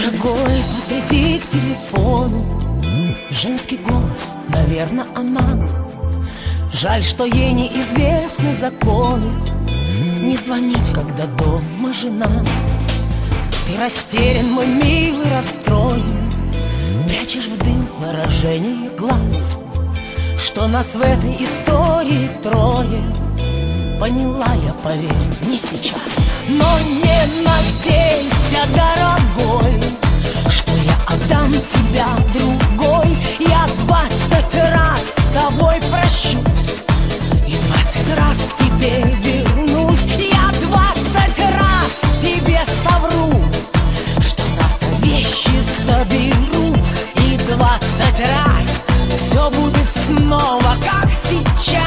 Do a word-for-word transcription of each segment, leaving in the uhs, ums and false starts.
Дорогой, подойди к телефону. Женский голос, наверное, она. Жаль, что ей неизвестны законы. Не звонить, когда дома жена. Ты растерян, мой милый, расстроен. Прячешь в дым выражение глаз. Что нас в этой истории трое. Поняла я, поверь, не сейчас. Но не надейся, дорогой, что я отдам тебя другой. Я двадцать раз с тобой прощусь и двадцать раз к тебе вернусь. Я двадцать раз тебе совру, что завтра вещи соберу. И двадцать раз все будет снова, как сейчас.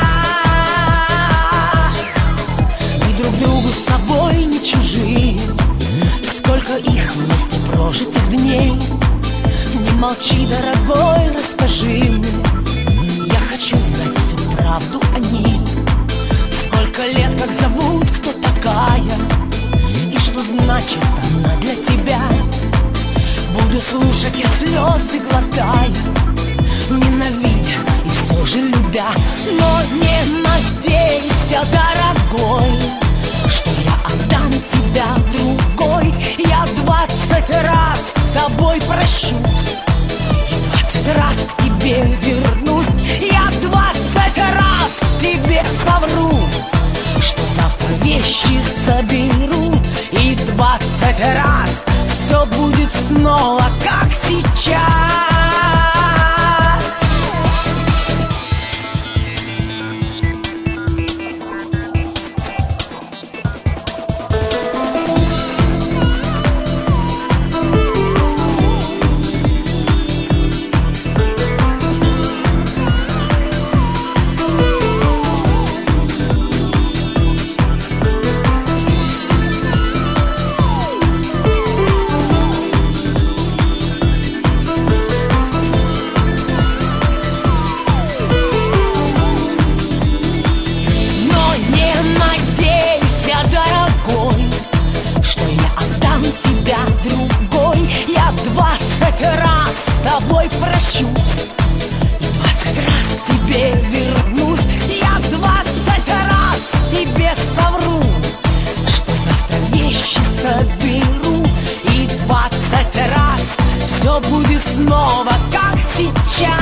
Мы друг другу с тобой не чужие. Сколько их вместе прожитых дней. Не молчи, дорогой, расскажи мне. Я хочу знать всю правду о ней. Сколько лет, как зовут, кто такая, и что значит она для тебя. Буду слушать я слезы, глотая, ненавидя и все же любя. Но не надейся, дорогой, что я отдам тебя другой. Я двадцать раз с тобой прощусь и двадцать раз к тебе вернусь. Я двадцать раз тебе совру, что завтра вещи соберу. И двадцать раз все будет снова, как сейчас. Тебя другой. Я двадцать раз с тобой прощусь и двадцать раз к тебе вернусь. Я двадцать раз тебе совру, что завтра вещи соберу. И двадцать раз все будет снова, как сейчас.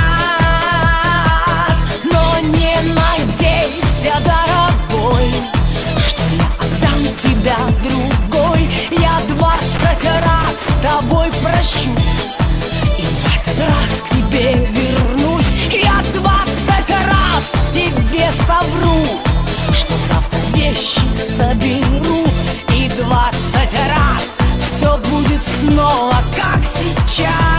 Но не надейся, дорогой, что я отдам тебя другой. Я двадцать раз с тобой прощусь и двадцать раз к тебе вернусь. Я двадцать раз тебе совру, что завтра вещи соберу. И двадцать раз все будет снова, как сейчас.